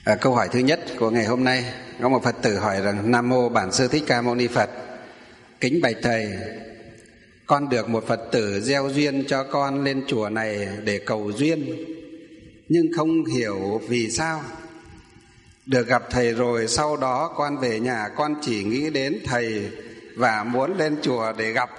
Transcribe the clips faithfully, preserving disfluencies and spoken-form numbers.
À, câu hỏi thứ nhất của ngày hôm nay, có một Phật tử hỏi rằng: Nam mô Bản Sư Thích Ca Mâu Ni Phật, kính bạch thầy, con được một Phật tử gieo duyên cho con lên chùa này để cầu duyên, nhưng không hiểu vì sao. Được gặp thầy rồi, sau đó con về nhà con chỉ nghĩ đến thầy và muốn lên chùa để gặp.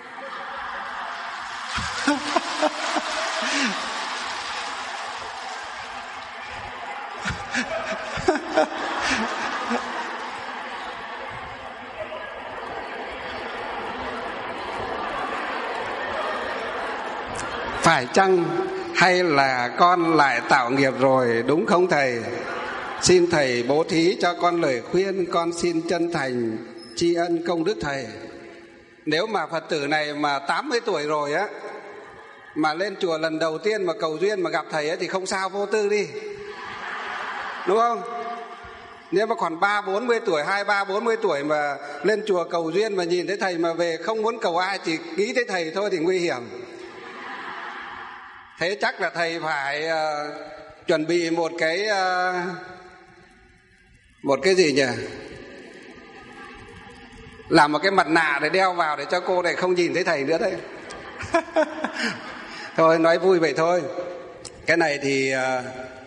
Phải chăng hay là con lại tạo nghiệp rồi, đúng không thầy? Xin thầy bố thí cho con lời khuyên, con xin chân thành tri ân công đức thầy. Nếu mà Phật tử này mà tám mươi tuổi rồi á, mà lên chùa lần đầu tiên mà cầu duyên mà gặp thầy ấy thì không sao, vô tư đi, đúng không? Nếu mà còn ba bốn mươi tuổi, hai ba bốn mươi tuổi mà lên chùa cầu duyên mà nhìn thấy thầy mà về không muốn cầu ai, chỉ nghĩ tới thầy thôi thì nguy hiểm. Thế chắc là thầy phải uh, chuẩn bị một cái uh, một cái gì nhỉ? Làm một cái mặt nạ để đeo vào để cho cô này không nhìn thấy thầy nữa đấy. Thôi nói vui vậy thôi. Cái này thì uh,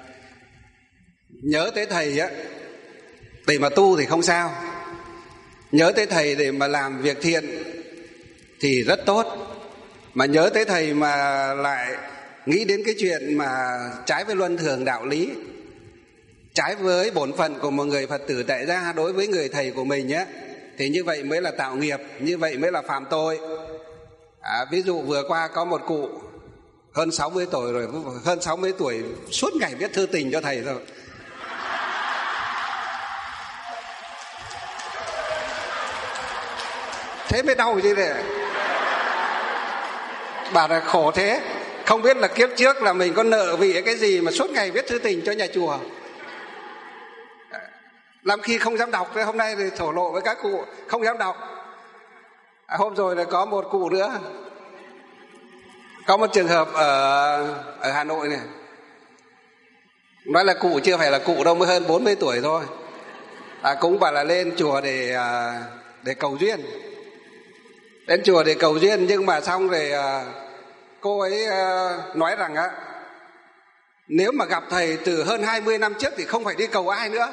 nhớ tới thầy á để mà tu thì không sao. Nhớ tới thầy để mà làm việc thiện thì rất tốt. Mà nhớ tới thầy mà lại nghĩ đến cái chuyện mà trái với luân thường đạo lý, trái với bổn phận của một người Phật tử tại gia đối với người thầy của mình nhé, thì như vậy mới là tạo nghiệp, như vậy mới là phạm tội. À, ví dụ vừa qua có một cụ hơn sáu mươi tuổi rồi, hơn sáu mươi tuổi suốt ngày viết thư tình cho thầy rồi. Thế mới đau chứ này. Bảo là khổ thế, không biết là kiếp trước là mình có nợ vì cái gì mà suốt ngày viết thư tình cho nhà chùa. Làm khi không dám đọc, hôm nay thì thổ lộ với các cụ không dám đọc. À, hôm rồi là có một cụ nữa, có một trường hợp ở ở Hà Nội này, nói là cụ chưa phải là cụ đâu, mới hơn bốn mươi tuổi thôi. À, cũng bảo là lên chùa để để cầu duyên, đến chùa để cầu duyên, nhưng mà xong rồi cô ấy nói rằng á, nếu mà gặp thầy từ hơn hai mươi năm trước thì không phải đi cầu ai nữa.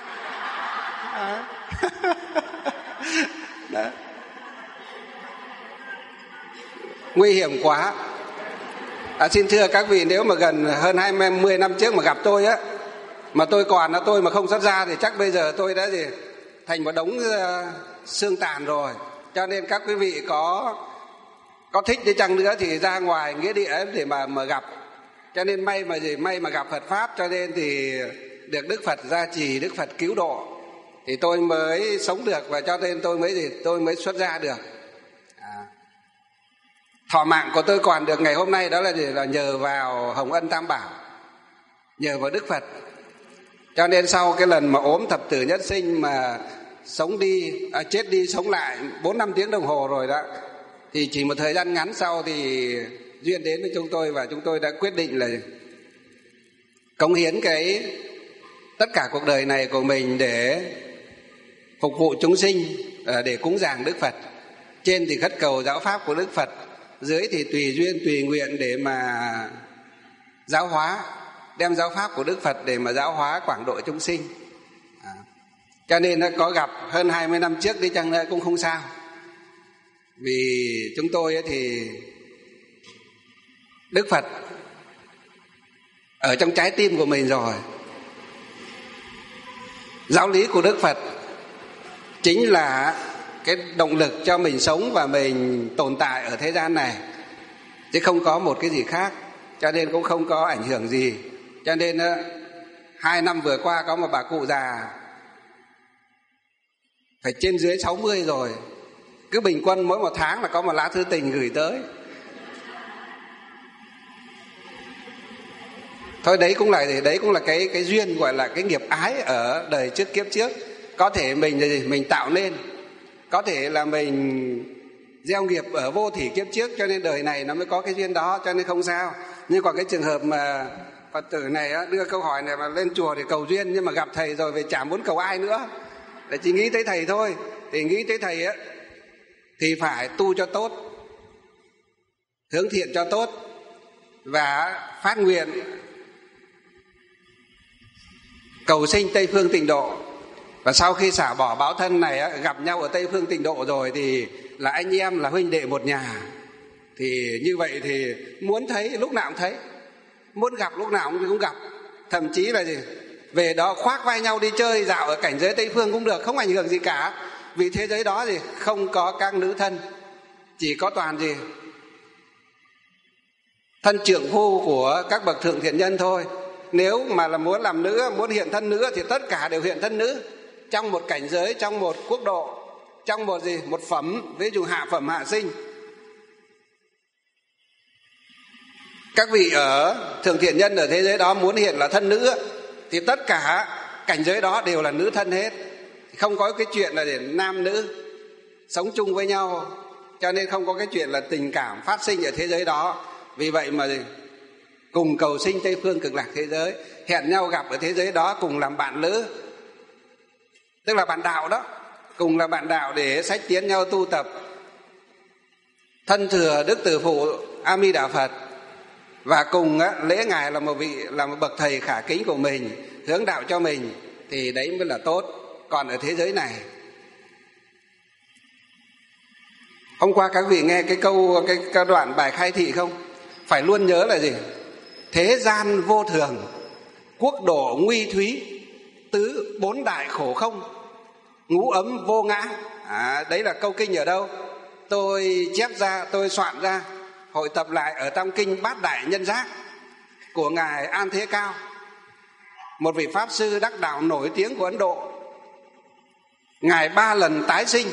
Đó. Nguy hiểm quá. À, xin thưa các vị, nếu mà gần hơn hai mươi năm trước mà gặp tôi á, mà tôi còn là tôi mà không xuất gia thì chắc bây giờ tôi đã gì thành một đống uh, xương tàn rồi. Cho nên các quý vị có có thích đi chăng nữa thì ra ngoài nghĩa địa để mà mà gặp. Cho nên may mà gì may mà gặp Phật pháp, cho nên thì được Đức Phật gia trì, Đức Phật cứu độ, thì tôi mới sống được, và cho nên tôi mới gì tôi mới xuất gia được. À. Thọ mạng của tôi còn được ngày hôm nay đó là gì là nhờ vào Hồng Ân Tam Bảo, nhờ vào Đức Phật. Cho nên sau cái lần mà ốm thập tử nhất sinh mà sống đi à, chết đi sống lại bốn năm tiếng đồng hồ rồi đó, thì chỉ một thời gian ngắn sau thì duyên đến với chúng tôi, và chúng tôi đã quyết định là cống hiến cái tất cả cuộc đời này của mình để phục vụ chúng sinh, để cúng dường Đức Phật. Trên thì khất cầu giáo pháp của Đức Phật, dưới thì tùy duyên tùy nguyện để mà giáo hóa, đem giáo pháp của Đức Phật để mà giáo hóa quảng độ chúng sinh. À. Cho nên nó có gặp hơn hai mươi năm trước đi chăng nữa cũng không sao. Vì chúng tôi thì Đức Phật ở trong trái tim của mình rồi. Giáo lý của Đức Phật chính là cái động lực cho mình sống và mình tồn tại ở thế gian này, chứ không có một cái gì khác. Cho nên cũng không có ảnh hưởng gì. Cho nên hai năm vừa qua có một bà cụ già phải trên dưới sáu mươi rồi, cứ bình quân mỗi một tháng là có một lá thư tình gửi tới. Thôi đấy cũng là đấy cũng là cái cái duyên, gọi là cái nghiệp ái ở đời trước kiếp trước. Có thể mình mình tạo nên, có thể là mình gieo nghiệp ở vô thỉ kiếp trước, cho nên đời này nó mới có cái duyên đó, cho nên không sao. Nhưng còn cái trường hợp mà Phật tử này á, đưa câu hỏi này mà lên chùa để cầu duyên, nhưng mà gặp thầy rồi về chả muốn cầu ai nữa, để chỉ nghĩ tới thầy thôi. Thì nghĩ tới thầy á thì phải tu cho tốt, hướng thiện cho tốt, và phát nguyện cầu sinh Tây Phương Tịnh Độ. Và sau khi xả bỏ báo thân này á, gặp nhau ở Tây Phương Tịnh Độ rồi thì là anh em, là huynh đệ một nhà. Thì như vậy thì muốn thấy lúc nào cũng thấy, muốn gặp lúc nào cũng gặp. Thậm chí là gì, về đó khoác vai nhau đi chơi dạo ở cảnh giới Tây Phương cũng được, không ảnh hưởng gì cả. Vì thế giới đó gì không có các nữ thân, chỉ có toàn gì thân trượng phu của các bậc thượng thiện nhân thôi. Nếu mà là muốn làm nữ, muốn hiện thân nữ thì tất cả đều hiện thân nữ, trong một cảnh giới, trong một quốc độ, trong một gì một phẩm, ví dụ hạ phẩm hạ sinh. Các vị ở thượng thiện nhân ở thế giới đó muốn hiện là thân nữ thì tất cả cảnh giới đó đều là nữ thân hết, không có cái chuyện là để nam nữ sống chung với nhau, cho nên không có cái chuyện là tình cảm phát sinh ở thế giới đó. Vì vậy mà cùng cầu sinh Tây Phương Cực Lạc thế giới, hẹn nhau gặp ở thế giới đó, cùng làm bạn lữ, tức là bạn đạo đó, cùng là bạn đạo để sách tiến nhau tu tập, thân thừa Đức Từ Phụ A Di Đà Phật, và cùng á, lễ ngài là một vị là một bậc thầy khả kính của mình, hướng đạo cho mình, thì đấy mới là tốt. Còn ở thế giới này, hôm qua các vị nghe cái câu cái, cái đoạn bài khai thị không? Phải luôn nhớ là gì? Thế gian vô thường, quốc độ nguy thúy, tứ bốn đại khổ không, ngũ ấm vô ngã. À, đấy là câu kinh ở đâu? Tôi chép ra, tôi soạn ra, hội tập lại ở trong kinh Bát Đại Nhân Giác của ngài An Thế Cao, một vị pháp sư đắc đạo nổi tiếng của Ấn Độ. Ngài ba lần tái sinh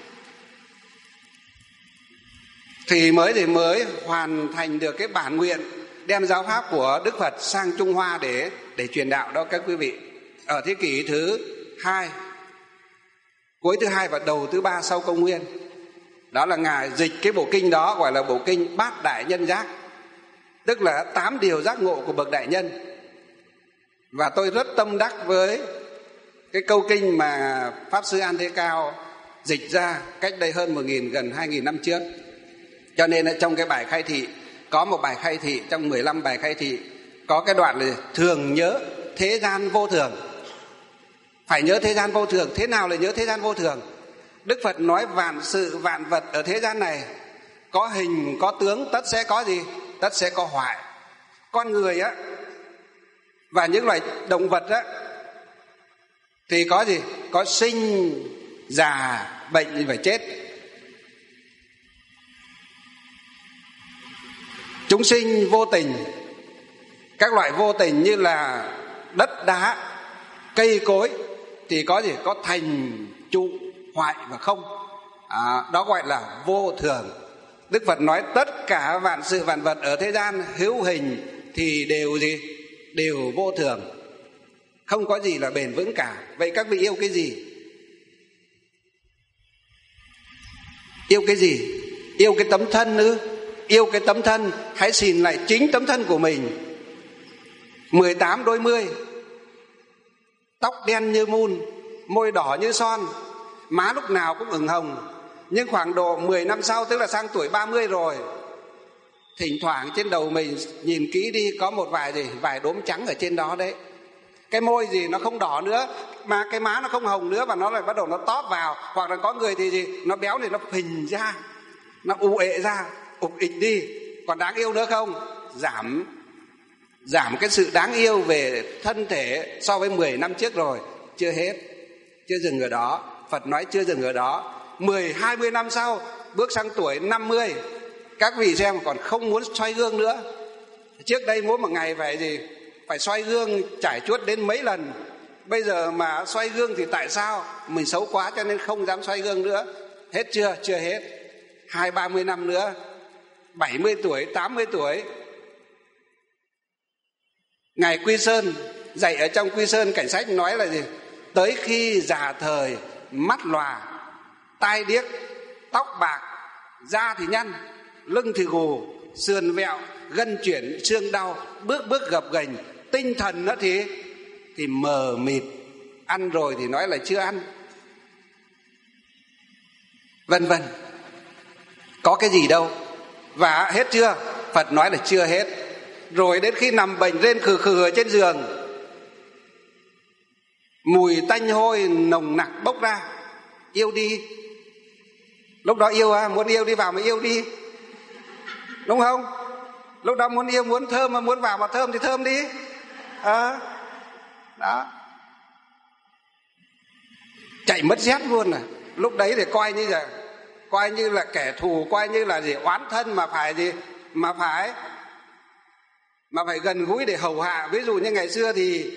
thì mới thì mới hoàn thành được cái bản nguyện đem giáo pháp của Đức Phật sang Trung Hoa để để truyền đạo đó các quý vị. Ở thế kỷ thứ hai, cuối thứ hai và đầu thứ ba sau công nguyên, đó là ngài dịch cái bộ kinh đó gọi là bộ kinh Bát Đại Nhân Giác, tức là tám điều giác ngộ của bậc đại nhân. Và tôi rất tâm đắc với cái câu kinh mà pháp sư An Thế Cao dịch ra cách đây hơn một nghìn gần hai nghìn năm trước. Cho nên trong cái bài khai thị, có một bài khai thị trong mười lăm bài khai thị, có cái đoạn là thường nhớ thế gian vô thường. Phải nhớ thế gian vô thường. Thế nào là nhớ thế gian vô thường? Đức Phật nói vạn sự vạn vật ở thế gian này có hình có tướng, tất sẽ có gì? Tất sẽ có hoại. Con người á và những loài động vật á thì có gì? Có sinh, già, bệnh và chết. Chúng sinh vô tình, các loại vô tình như là đất đá, cây cối thì có gì? Có thành, trụ, hoại và không. À, đó gọi là vô thường. Đức Phật nói tất cả vạn sự vạn vật ở thế gian hữu hình thì đều gì? Đều vô thường, không có gì là bền vững cả. Vậy các vị yêu cái gì? Yêu cái gì? Yêu cái tấm thân ư? Yêu cái tấm thân, hãy xin lại chính tấm thân của mình. Mười tám đôi mươi, tóc đen như mun, môi đỏ như son, má lúc nào cũng ửng hồng. Nhưng khoảng độ mười năm sau, tức là sang tuổi ba mươi rồi, thỉnh thoảng trên đầu mình nhìn kỹ đi, có một vài gì vài đốm trắng ở trên đó đấy. Cái môi gì nó không đỏ nữa, mà cái má nó không hồng nữa, và nó lại bắt đầu nó tóp vào. Hoặc là có người thì gì nó béo thì nó phình ra, nó u ệ ra, ục ịch đi. Còn đáng yêu nữa không? Giảm Giảm cái sự đáng yêu về thân thể so với mười năm trước rồi. Chưa hết, chưa dừng ở đó. Phật nói chưa dừng ở đó. Mười, hai mươi năm sau, bước sang tuổi năm mươi, các vị xem còn không muốn xoay gương nữa. Trước đây mỗi một ngày phải gì? Phải xoay gương trải chuốt đến mấy lần. Bây giờ mà xoay gương thì tại sao? Mình xấu quá cho nên không dám xoay gương nữa. Hết chưa? Chưa hết. Hai ba mươi năm nữa, bảy mươi tuổi, tám mươi tuổi. Ngài Quy Sơn dạy ở trong Quy Sơn Cảnh Sách nói là gì? Tới khi già thời, mắt lòa, tai điếc, tóc bạc, da thì nhăn, lưng thì gù, sườn vẹo, gân chuyển, xương đau, bước bước gập ghềnh, tinh thần đó thì thì mờ mịt, ăn rồi thì nói là chưa ăn, vân vân. Có cái gì đâu. Và hết chưa? Phật nói là chưa hết. Rồi đến khi nằm bệnh rên khừ khừ ở trên giường, mùi tanh hôi nồng nặc bốc ra, yêu đi. Lúc đó yêu à, muốn yêu đi vào mà yêu đi, đúng không? Lúc đó muốn yêu, muốn thơm mà muốn vào mà thơm thì thơm đi. À, đó. Chạy mất dép luôn à. Lúc đấy thì coi như là coi như là kẻ thù, coi như là gì, oán thân mà phải gì mà phải mà phải gần gũi để hầu hạ. Ví dụ như ngày xưa thì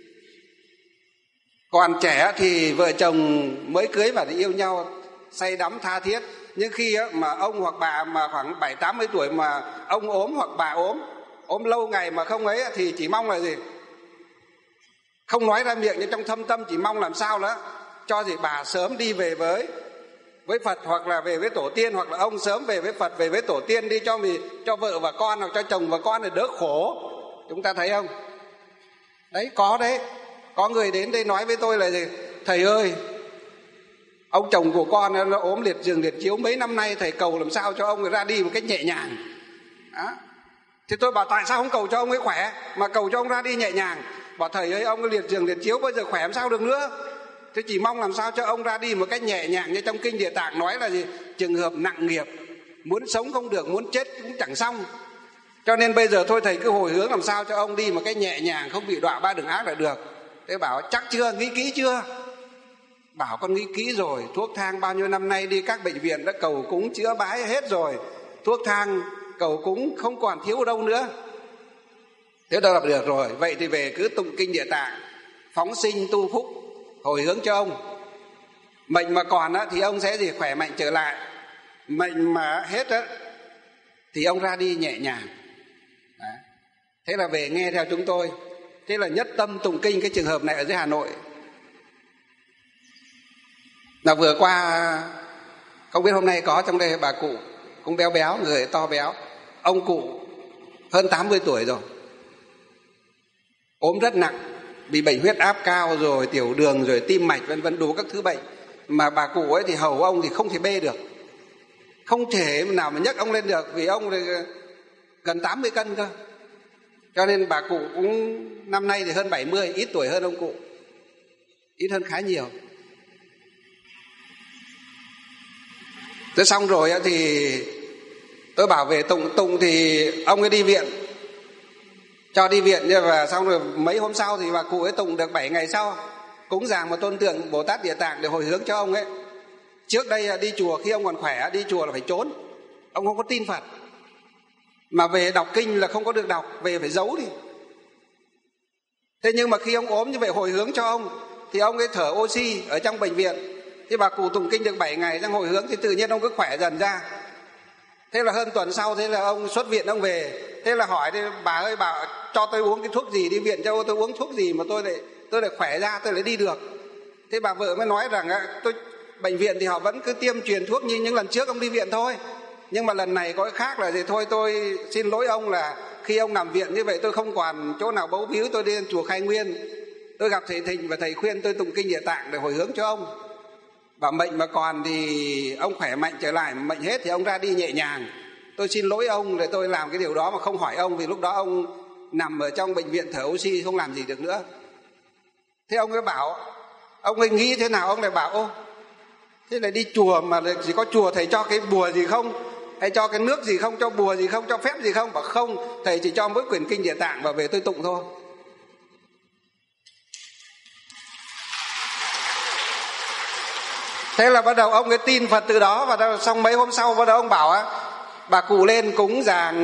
còn trẻ thì vợ chồng mới cưới và thì yêu nhau say đắm tha thiết. Nhưng khi mà ông hoặc bà mà khoảng bảy tám mươi tuổi mà ông ốm hoặc bà ốm ốm lâu ngày mà không ấy thì chỉ mong là gì, không nói ra miệng nhưng trong thâm tâm chỉ mong làm sao đó cho gì bà sớm đi về với với Phật, hoặc là về với tổ tiên, hoặc là ông sớm về với Phật, về với tổ tiên đi, cho vì cho vợ và con hoặc cho chồng và con để đỡ khổ. Chúng ta thấy không? Đấy, có đấy. Có người đến đây nói với tôi là gì, thầy ơi, ông chồng của con nó ốm liệt giường liệt chiếu mấy năm nay, thầy cầu làm sao cho ông ấy ra đi một cách nhẹ nhàng. Đó. Thì tôi bảo tại sao không cầu cho ông ấy khỏe mà cầu cho ông ra đi nhẹ nhàng. Bảo thầy ơi, ông ấy liệt giường liệt chiếu bây giờ khỏe làm sao được nữa. Thế chỉ mong làm sao cho ông ra đi một cách nhẹ nhàng, như trong kinh Địa Tạng nói là gì, trường hợp nặng nghiệp, muốn sống không được, muốn chết cũng chẳng xong. Cho nên bây giờ thôi thầy cứ hồi hướng làm sao cho ông đi một cách nhẹ nhàng, không bị đọa ba đường ác là được. Thế bảo chắc chưa, nghĩ kỹ chưa? Bảo con nghĩ kỹ rồi. Thuốc thang bao nhiêu năm nay đi các bệnh viện đã cầu cúng chữa bái hết rồi, thuốc thang cầu cúng không còn thiếu đâu nữa. Thế đâu là được rồi. Vậy thì về cứ tụng kinh Địa Tạng, phóng sinh tu phúc, hồi hướng cho ông. Mệnh mà còn á, thì ông sẽ gì khỏe mạnh trở lại. Mệnh mà hết á, thì ông ra đi nhẹ nhàng. Đấy. Thế là về nghe theo chúng tôi. Thế là nhất tâm tụng kinh cái trường hợp này ở dưới Hà Nội. Là vừa qua, không biết hôm nay có trong đây bà cụ cũng béo béo, người to béo. Ông cụ hơn tám mươi tuổi rồi, ốm rất nặng, bị bệnh huyết áp cao rồi, tiểu đường rồi, tim mạch vân vân, đủ các thứ bệnh. Mà bà cụ ấy thì hầu ông thì không thể bê được, không thể nào mà nhấc ông lên được, vì ông thì gần tám mươi cân cơ. Cho nên bà cụ cũng năm nay thì hơn bảy mươi, ít tuổi hơn ông cụ, ít hơn khá nhiều. Thế xong rồi thì tôi bảo về tụng tụng thì ông ấy đi viện, cho đi viện. Và xong rồi mấy hôm sau thì bà cụ ấy tụng được bảy ngày sau, cúng dường một tôn tượng Bồ Tát Địa Tạng để hồi hướng cho ông ấy. Trước đây đi chùa, khi ông còn khỏe đi chùa là phải trốn, ông không có tin Phật, mà về đọc kinh là không có được đọc, về phải giấu đi. Thế nhưng mà khi ông ốm như vậy hồi hướng cho ông thì ông ấy thở oxy ở trong bệnh viện. Thì bà cụ tụng kinh được bảy ngày đang hồi hướng thì tự nhiên ông cứ khỏe dần ra. Thế là hơn tuần sau, thế là ông xuất viện ông về. Thế là hỏi thì bà ơi, bà cho tôi uống cái thuốc gì, đi viện cho tôi uống thuốc gì mà tôi lại tôi lại khỏe ra, tôi lại đi được. Thế bà vợ mới nói rằng tôi bệnh viện thì họ vẫn cứ tiêm truyền thuốc như những lần trước ông đi viện thôi, nhưng mà lần này có cái khác là gì, thôi tôi xin lỗi ông là khi ông nằm viện như vậy tôi không còn chỗ nào bấu víu, tôi đi lên chùa Khai Nguyên, tôi gặp thầy Thịnh và thầy khuyên tôi tụng kinh Địa Tạng để hồi hướng cho ông. Và mệnh mà còn thì ông khỏe mạnh trở lại, mệnh hết thì ông ra đi nhẹ nhàng. Tôi xin lỗi ông để tôi làm cái điều đó mà không hỏi ông, vì lúc đó ông nằm ở trong bệnh viện thở oxy không làm gì được nữa. Thế ông ấy bảo, ông ấy nghĩ thế nào, ông lại bảo ô, thế lại đi chùa mà chỉ có chùa thầy cho cái bùa gì không, hay cho cái nước gì không, cho bùa gì không, cho phép gì không? Bảo không, thầy chỉ cho mỗi quyển kinh Địa Tạng và về tôi tụng thôi. Thế là bắt đầu ông ấy tin Phật từ đó. Và xong mấy hôm sau bắt đầu ông bảo á, bà cụ lên cúng dường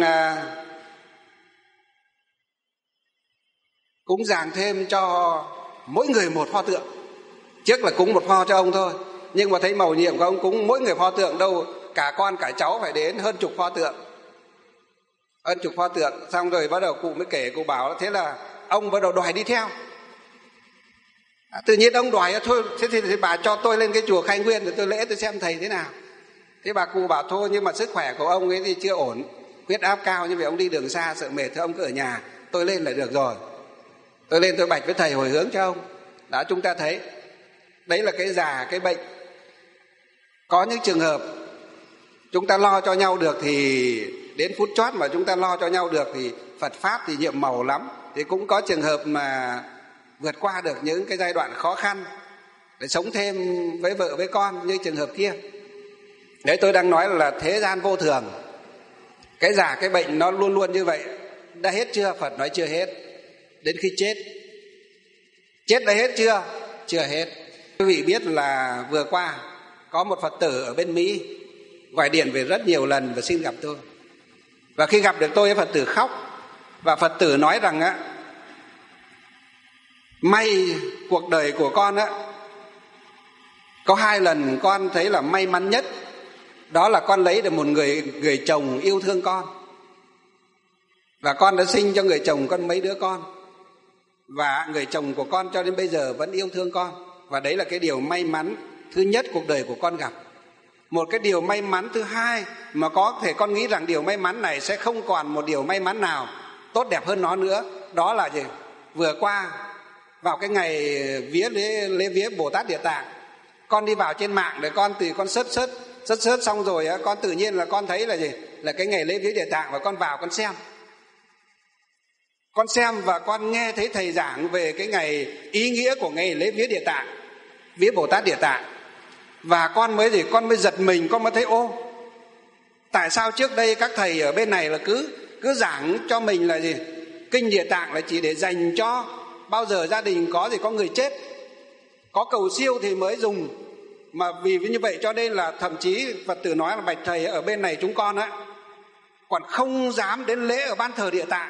cúng dường thêm cho mỗi người một pho tượng. Trước là cúng một pho cho ông thôi, nhưng mà thấy mầu nhiệm của ông cúng mỗi người pho tượng đâu, cả con cả cháu phải đến hơn chục pho tượng, hơn chục pho tượng. Xong rồi bắt đầu cụ mới kể, cụ bảo thế là ông bắt đầu đòi đi theo. À, tự nhiên ông đòi thôi, thế thì, thì bà cho tôi lên cái chùa Khai Nguyên để tôi lễ, tôi xem thầy thế nào. Thế bà cụ bảo thôi, nhưng mà sức khỏe của ông ấy thì chưa ổn, huyết áp cao như vậy ông đi đường xa sợ mệt, thôi ông cứ ở nhà, tôi lên là được rồi. Tôi lên tôi bạch với thầy hồi hướng cho ông. Đã, chúng ta thấy đấy là cái già, cái bệnh. Có những trường hợp chúng ta lo cho nhau được thì đến phút chót mà chúng ta lo cho nhau được thì Phật Pháp thì nhiệm màu lắm. Thì cũng có trường hợp mà vượt qua được những cái giai đoạn khó khăn để sống thêm với vợ với con như trường hợp kia. Đấy, tôi đang nói là thế gian vô thường. Cái già cái bệnh nó luôn luôn như vậy. Đã hết chưa? Phật nói chưa hết. Đến khi chết. Chết đã hết chưa? Chưa hết. Quý vị biết là vừa qua có một Phật tử ở bên Mỹ gọi điện về rất nhiều lần và xin gặp tôi. Và khi gặp được tôi, Phật tử khóc. Và Phật tử nói rằng á, may cuộc đời của con á, có hai lần con thấy là may mắn nhất. Đó là con lấy được một người, người chồng yêu thương con. Và con đã sinh cho người chồng con mấy đứa con. Và người chồng của con cho đến bây giờ vẫn yêu thương con. Và đấy là cái điều may mắn thứ nhất cuộc đời của con gặp. Một cái điều may mắn thứ hai mà có thể con nghĩ rằng điều may mắn này sẽ không còn một điều may mắn nào tốt đẹp hơn nó nữa. Đó là gì? Vừa qua vào cái ngày vía lễ, lễ vía Bồ Tát Địa Tạng, con đi vào trên mạng để con từ con sớt sớt sớt sớt xong rồi á, con tự nhiên là con thấy là gì? Là cái ngày lễ vía Địa Tạng, và con vào con xem. Con xem và con nghe thấy thầy giảng về cái ngày ý nghĩa của ngày lễ vía Địa Tạng, vía Bồ Tát Địa Tạng. Và con mới gì? Con mới giật mình, con mới thấy ô, tại sao trước đây các thầy ở bên này là cứ cứ giảng cho mình là gì? Kinh Địa Tạng là chỉ để dành cho bao giờ gia đình có gì có người chết, có cầu siêu thì mới dùng. Mà vì như vậy cho nên là thậm chí Phật tử nói là bạch thầy, ở bên này chúng con á còn không dám đến lễ ở ban thờ Địa Tạng.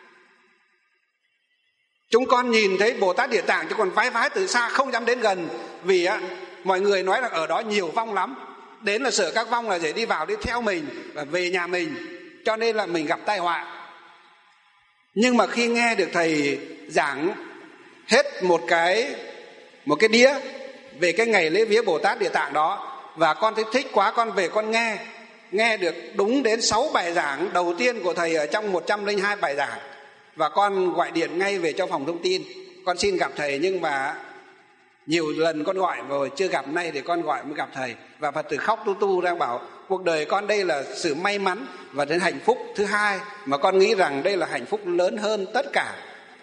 Chúng con nhìn thấy Bồ Tát Địa Tạng chứ còn vái vái từ xa, không dám đến gần. Vì á, mọi người nói là ở đó nhiều vong lắm. Đến là sợ các vong là để đi vào đi theo mình và về nhà mình, cho nên là mình gặp tai họa. Nhưng mà khi nghe được thầy giảng hết một cái một cái đĩa về cái ngày lễ vía Bồ Tát Địa Tạng đó, và con thấy thích quá, con về con nghe nghe được đúng đến sáu bài giảng đầu tiên của thầy ở trong một trăm lẻ hai bài giảng. Và con gọi điện ngay về cho phòng thông tin, con xin gặp thầy. Nhưng mà nhiều lần con gọi rồi chưa gặp, nay thì con gọi mới gặp thầy. Và Phật tử khóc tu tu đang bảo cuộc đời con đây là sự may mắn và đến hạnh phúc thứ hai, mà con nghĩ rằng đây là hạnh phúc lớn hơn tất cả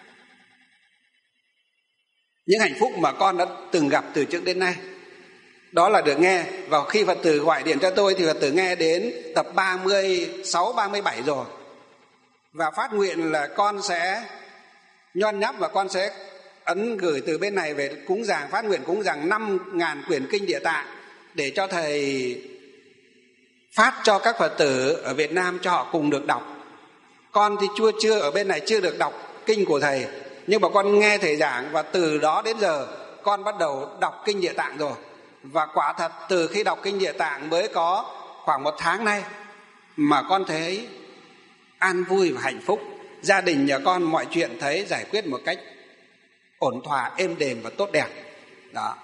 những hạnh phúc mà con đã từng gặp từ trước đến nay. Đó là được nghe. Và khi Phật tử gọi điện cho tôi thì Phật tử nghe đến tập ba mươi sáu, ba mươi bảy rồi. Và phát nguyện là con sẽ nhon nháp và con sẽ ấn gửi từ bên này về cúng dường, phát nguyện cúng dường năm ngàn quyển kinh Địa Tạng để cho thầy phát cho các Phật tử ở Việt Nam cho họ cùng được đọc. Con thì chưa chưa ở bên này chưa được đọc kinh của thầy, nhưng mà con nghe thầy giảng và từ đó đến giờ con bắt đầu đọc kinh Địa Tạng rồi. Và quả thật từ khi đọc kinh Địa Tạng mới có khoảng một tháng nay mà con thấy an vui và hạnh phúc. Gia đình nhà con mọi chuyện thấy giải quyết một cách ổn thỏa, êm đềm và tốt đẹp. Đó.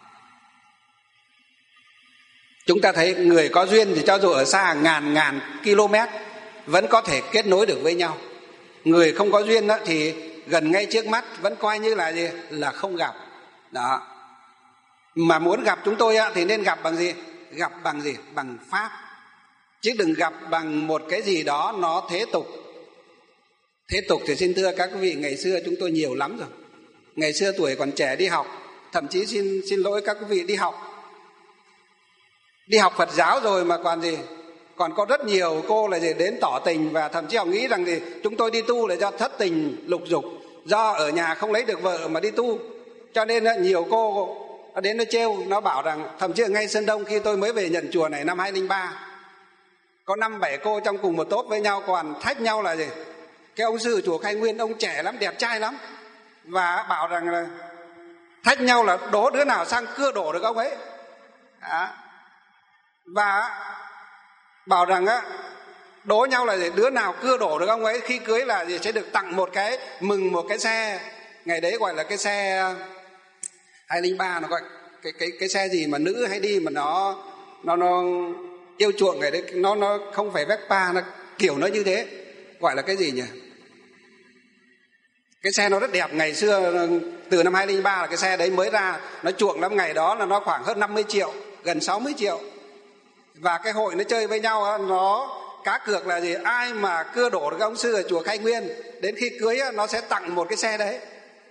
Chúng ta thấy người có duyên thì cho dù ở xa ngàn ngàn km vẫn có thể kết nối được với nhau. Người không có duyên đó thì gần ngay trước mắt vẫn coi như là gì? Là không gặp. Đó. Mà muốn gặp chúng tôi á, thì nên gặp bằng gì? Gặp bằng gì? Bằng Pháp. Chứ đừng gặp bằng một cái gì đó nó thế tục. Thế tục thì xin thưa các quý vị, ngày xưa chúng tôi nhiều lắm rồi. Ngày xưa tuổi còn trẻ đi học, thậm chí xin xin lỗi các quý vị đi học. Đi học Phật giáo rồi mà còn gì? Còn có rất nhiều cô là gì đến tỏ tình, và thậm chí họ nghĩ rằng gì chúng tôi đi tu là do thất tình lục dục, do ở nhà không lấy được vợ mà đi tu. Cho nên nhiều cô nó đến nó trêu, nó bảo rằng, thậm chí ở ngay Sơn Đông khi tôi mới về nhận chùa này năm hai không không ba, có năm bảy cô trong cùng một tốp với nhau còn thách nhau là gì? Cái ông sư chùa Khai Nguyên ông trẻ lắm, đẹp trai lắm, và bảo rằng là thách nhau là đố đứa nào sang cưa đổ được ông ấy. Đó. Và bảo rằng á, đố nhau là gì? Đứa nào cưa đổ được ông ấy khi cưới là gì sẽ được tặng một cái, mừng một cái xe. Ngày đấy gọi là cái xe hai không không ba, nó gọi cái cái cái xe gì mà nữ hay đi mà nó nó nó yêu chuộng ngày đấy, nó nó không phải Vespa, nó kiểu nó như thế, gọi là cái gì nhỉ? Cái xe nó rất đẹp, ngày xưa từ năm hai không không ba là cái xe đấy mới ra, nó chuộng lắm, ngày đó là nó khoảng hơn năm mươi triệu, gần sáu mươi triệu. Và cái hội nó chơi với nhau, nó cá cược là gì, ai mà cưa đổ được ông sư ở chùa Khai Nguyên, đến khi cưới nó sẽ tặng một cái xe đấy.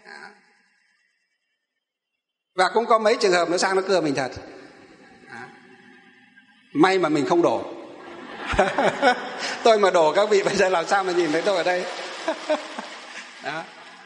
Và cũng có mấy trường hợp nó sang nó cưa mình thật. May mà mình không đổ. Tôi mà đổ các vị bây giờ làm sao mà nhìn thấy tôi ở đây. Đó.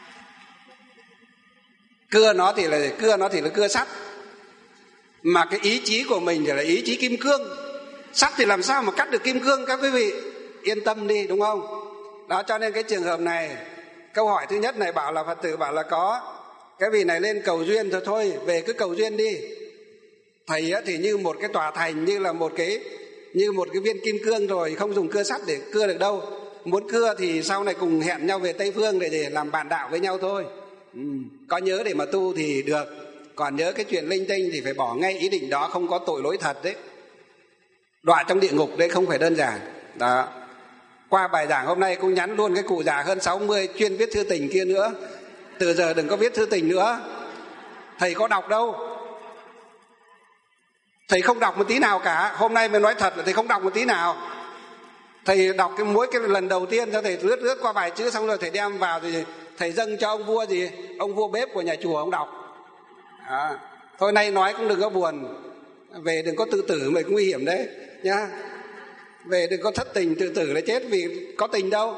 Cưa nó thì là cưa nó thì là cưa sắt, mà cái ý chí của mình thì là ý chí kim cương. Sắt thì làm sao mà cắt được kim cương các quý vị, yên tâm đi, đúng không? Đó, cho nên cái trường hợp này, câu hỏi thứ nhất này bảo là Phật tử bảo là có cái vị này lên cầu duyên thôi, thôi về cứ cầu duyên đi. Thầy thì như một cái tòa thành, như là một cái như một cái viên kim cương rồi, không dùng cưa sắt để cưa được đâu. Muốn cưa thì sau này cùng hẹn nhau về Tây Phương để, để làm bạn đạo với nhau thôi. Ừ, có nhớ để mà tu thì được, còn nhớ cái chuyện linh tinh thì phải bỏ ngay ý định đó, không có tội lỗi thật đấy. Đọa trong địa ngục đấy không phải đơn giản. Đó. Qua bài giảng hôm nay cũng nhắn luôn cái cụ già hơn sáu mươi chuyên viết thư tình kia nữa, từ giờ đừng có viết thư tình nữa. Thầy có đọc đâu, thầy không đọc một tí nào cả. Hôm nay mới nói thật là thầy không đọc một tí nào. Thầy đọc cái mỗi cái lần đầu tiên cho thầy lướt lướt qua vài chữ, xong rồi thầy đem vào thì thầy dâng cho ông vua gì, ông vua bếp của nhà chùa ông đọc. À, thôi nay nói cũng đừng có buồn, về đừng có tự tử, mày nguy hiểm đấy nhá. Về đừng có thất tình tự tử là chết, vì có tình đâu.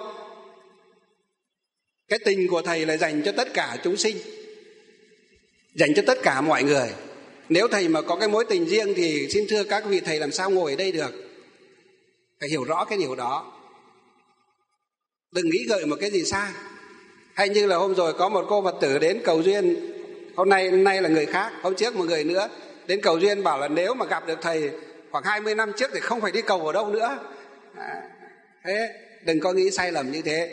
Cái tình của thầy là dành cho tất cả chúng sinh, dành cho tất cả mọi người. Nếu thầy mà có cái mối tình riêng thì xin thưa các vị, thầy làm sao ngồi ở đây được. Phải hiểu rõ cái điều đó, đừng nghĩ gợi một cái gì sai. Hay như là hôm rồi có một cô Phật tử đến cầu duyên, hôm nay hôm nay là người khác, hôm trước một người nữa đến cầu duyên, bảo là nếu mà gặp được thầy khoảng hai mươi năm trước thì không phải đi cầu ở đâu nữa. À, thế đừng có nghĩ sai lầm như thế.